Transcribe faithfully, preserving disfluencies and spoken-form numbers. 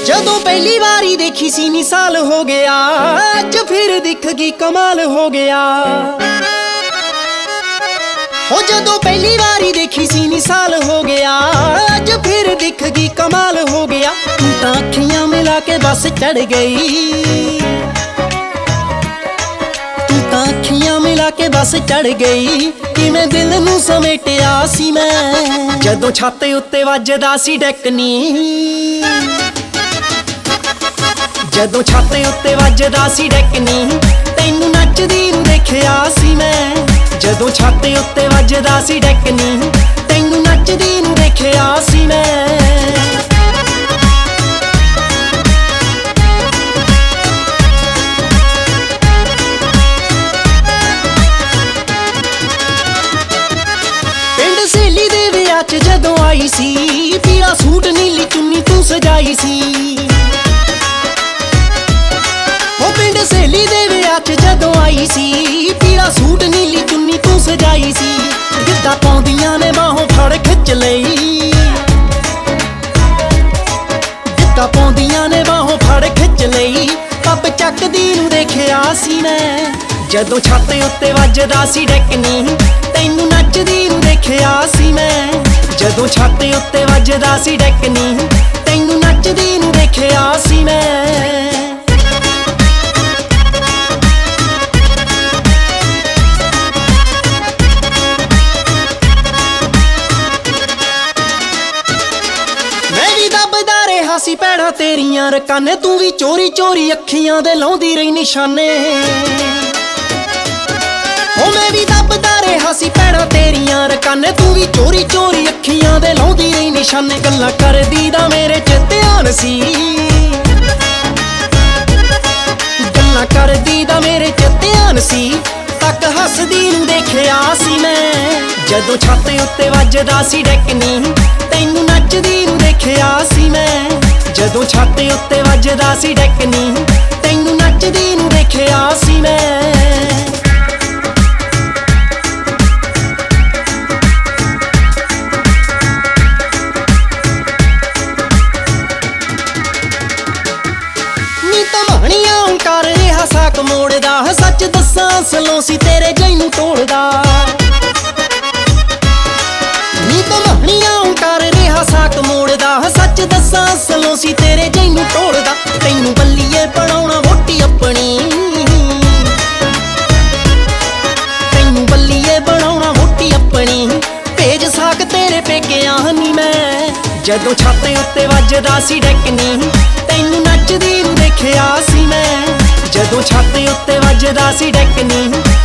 ਜਦੋਂ ਪਹਿਲੀ ਵਾਰੀ ਦੇਖੀ ਸੀ ਨੀ ਸਾਲ ਹੋ ਗਿਆ, ਅੱਜ ਫਿਰ ਦਿਖ ਗਈ ਕਮਾਲ ਹੋ ਗਿਆ। ਹੋ ਜਦੋਂ ਪਹਿਲੀ ਵਾਰੀ ਦੇਖੀ ਸੀ ਨੀ ਸਾਲ ਹੋ ਗਿਆ, ਅੱਜ ਫਿਰ ਦਿਖ ਗਈ ਕਮਾਲ ਹੋ ਗਿਆ। ਤੂੰ ਤਾਂ ਅੱਖੀਆਂ ਮਿਲਾ ਕੇ ਬਸ ਚੜ ਗਈ, ਤੂੰ ਤਾਂ ਅੱਖੀਆਂ ਮਿਲਾ ਕੇ ਬਸ ਚੜ ਗਈ। ਕਿਵੇਂ ਦਿਲ ਨੂੰ ਸਮੇਟਿਆ ਸੀ ਮੈਂ, ਜਦੋਂ ਛੱਤ ਉੱਤੇ ਵੱਜਦਾ ਸੀ ਡੈਕਨੀ, ਜਦੋਂ ਛੱਤ ਉੱਤੇ ਵੱਜਦਾ ਸੀ ਡੈਕਨੀ। ਤੈਨੂੰ ਨੱਚਦੀ ਨੂੰ ਦੇਖਿਆ ਸੀ ਮੈਂ, ਜਦੋਂ ਛੱਤ ਉੱਤੇ ਵੱਜਦਾ ਸੀ ਡੈਕਨੀ। ਤੈਨੂੰ ਨੱਚਦੀ ਨੂੰ ਦੇਖਿਆ ਸੀ ਮੈਂ। ਪਿੰਡ ਸਹੇਲੀ ਦੇ ਵਿਆਹ 'ਚ ਜਦੋਂ ਆਈ ਸੀ, ਪੀਲਾ ਸੂਟ ਨੀਲੀ ਚੁੰਨੀ ਤੂੰ ਸਜਾਈ ਸੀ। ਪਿੰਡ ਸਹੇਲੀ ਦੇ ਵਿਆਹ 'ਚ ਜਦੋਂ ਆਈ ਸੀ, ਪੀਲਾ ਸੂਟ ਨੀਲੀ ਚੁੰਨੀ ਤੂੰ ਸਜਾਈ ਸੀ। ਗਿੱਧਾ ਪਾਉਂਦੀਆਂ ਨੇ ਬਾਹੋਂ ਫੜ ਖਿੱਚ ਲਈ, ਗਿੱਧਾ ਪਾਉਂਦੀਆਂ ਨੇ ਬਾਹੋਂ ਫੜ ਖਿੱਚ ਲਈ। ਪੱਬ ਚੱਕਦੀ ਨੂੰ ਦੇਖਿਆ ਸੀ ਮੈਂ, ਜਦੋਂ ਛੱਤ ਉੱਤੇ ਵੱਜਦਾ ਸੀ ਡੈਕਨੀ। ਤੈਨੂੰ ਨੱਚਦੀ ਨੂੰ ਦੇਖਿਆ ਸੀ ਮੈਂ, ਜਦੋਂ ਛੱਤ ਉੱਤੇ ਵੱਜਦਾ ਸੀ ਡੈਕਨੀ। ਤੈਨੂੰ ਨੱਚਦੀ ਨੂੰ ਦੇਖਿਆ ਸੀ ਮੈਂ। ਸੀ ਭੈੜਾਂ ਤੇਰੀਆਂ ਰਕਾਨੇ, ਤੂੰ ਵੀ ਚੋਰੀ ਚੋਰੀ ਅੱਖੀਆਂ ਦੇ ਲਾਉਂਦੀ ਰਹੀ ਨਿਸ਼ਾਨੇ। ਹੋ ਮੈਂ ਵੀ ਦੱਬਦਾ ਰਿਹਾ ਸੀ ਭੈੜਾਂ ਤੇਰੀਆਂ ਰਕਾਨੇ, ਤੂੰ ਵੀ ਚੋਰੀ ਚੋਰੀ ਅੱਖੀਆਂ ਦੇ ਲਾਉਂਦੀ ਰਹੀ ਨਿਸ਼ਾਨੇ। ਗੱਲਾਂ ਕਰਦੀ ਦਾ ਮੇਰੇ 'ਚ ਧਿਆਨ ਸੀ, ਗੱਲਾਂ ਕਰਦੀ ਦਾ ਮੇਰੇ 'ਚ ਧਿਆਨ ਸੀ। ਤੱਕ ਹੱਸਦੀ ਨੂੰ ਦੇਖਿਆ ਸੀ ਮੈਂ, ਜਦੋਂ ਛੱਤ ਉੱਤੇ ਵੱਜਦਾ ਸੀ ਡੈਕਨੀ। ਤੈਨੂੰ ਨੱਚਦੀ ਨੂੰ ਦੇਖਿਆ ਸੀ ਮੈਂ, ਜਦੋਂ ਛੱਤ ਉੱਤੇ ਵੱਜਦਾ ਸੀ ਡੈਕਨੀ। ਤੈਨੂੰ ਨੱਚਦੀ ਨੂੰ ਦੇਖਿਆ ਸੀ ਮੈਂ। ਨੀ ਧਮਾਣੀਆਂ ਕਰ ਰਿਹਾ ਸਾਕ ਮੋੜਦਾ, ਸੱਚ ਦੱਸਾਂ ਅਸਲੋਂ ਸੀ ਤੇਰੇ ਜੈਨੂੰ ਤੋੜਦਾ। ਨੀ ਧਮਾਣੀਆਂ ਕਰ ਰਿਹਾ ਸਾਕ ਮੋੜਦਾ, ਸੱਚ ਦੱਸਾਂ ਅਸਲੋਂ ਸੀ ਤੇਰੇ ਜੈਨੂੰ ਤੋੜਦਾ। ਤੈਨੂੰ ਬੱਲੀਏ ਬਣਾਉਣਾ ਵੋਟੀ ਆਪਣੀ, ਤੈਨੂੰ ਬੱਲੀਏ ਬਣਾਉਣਾ ਵੋਟੀ ਆਪਣੀ। ਭੇਜ ਸਾਕ ਤੇਰੇ ਪੇਕਿਆਂ ਨੀ ਮੈਂ, ਜਦੋਂ ਛੱਤ ਉੱਤੇ ਵੱਜਦਾ ਸੀ ਡੈਕਨੀ। ਤੈਨੂੰ ਨੱਚਦੀ ਨੂੰ ਦੇਖਿਆ ਸੀ ਮੈਂ, ਜਦੋਂ ਛੱਤ ਉੱਤੇ ਵੱਜਦਾ ਸੀ ਡੈਕਨੀ।